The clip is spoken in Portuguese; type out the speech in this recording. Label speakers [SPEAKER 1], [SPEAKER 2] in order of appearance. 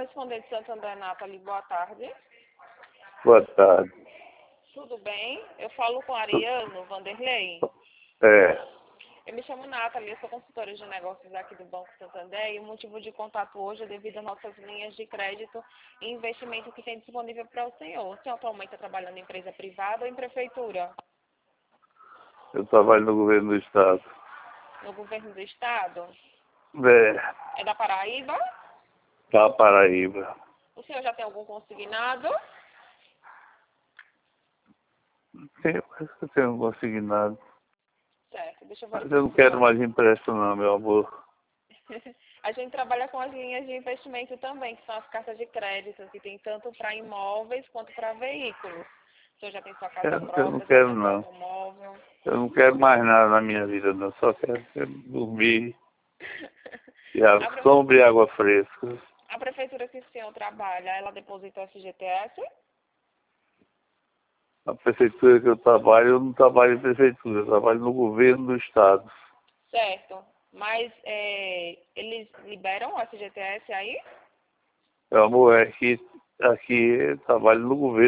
[SPEAKER 1] correspondente de Santander, Nathalie, boa tarde.
[SPEAKER 2] Boa tarde.
[SPEAKER 1] Tudo bem? Eu falo com Ariano Vanderlei. Eu me chamo Nathalie, eu sou consultora de negócios aqui do Banco Santander e o motivo de contato hoje é devido às nossas linhas de crédito e investimento que tem disponível para o senhor. O senhor atualmente está trabalhando em empresa privada ou em prefeitura?
[SPEAKER 2] Eu trabalho no governo do estado.
[SPEAKER 1] No governo do estado? É da Paraíba?
[SPEAKER 2] Da Paraíba.
[SPEAKER 1] O senhor já tem algum consignado?
[SPEAKER 2] Sim, parece que eu tenho consignado.
[SPEAKER 1] Certo, deixa eu
[SPEAKER 2] Mas
[SPEAKER 1] verificar.
[SPEAKER 2] eu não quero mais empréstimo não, meu amor.
[SPEAKER 1] A gente trabalha com as linhas de investimento também, que são as cartas de crédito, que tem tanto para imóveis quanto para veículos. O senhor já tem sua casa própria,
[SPEAKER 2] Eu não
[SPEAKER 1] já
[SPEAKER 2] quero
[SPEAKER 1] tem
[SPEAKER 2] não.
[SPEAKER 1] seu automóvel.
[SPEAKER 2] Eu não quero mais nada na minha vida não. Só quero dormir e sombra e água fresca.
[SPEAKER 1] A prefeitura que o senhor trabalha, ela deposita o FGTS?
[SPEAKER 2] A prefeitura que eu não trabalho em prefeitura, eu trabalho no governo do estado.
[SPEAKER 1] Certo. Mas eles liberam o FGTS aí?
[SPEAKER 2] Meu amor, aqui eu trabalho no governo.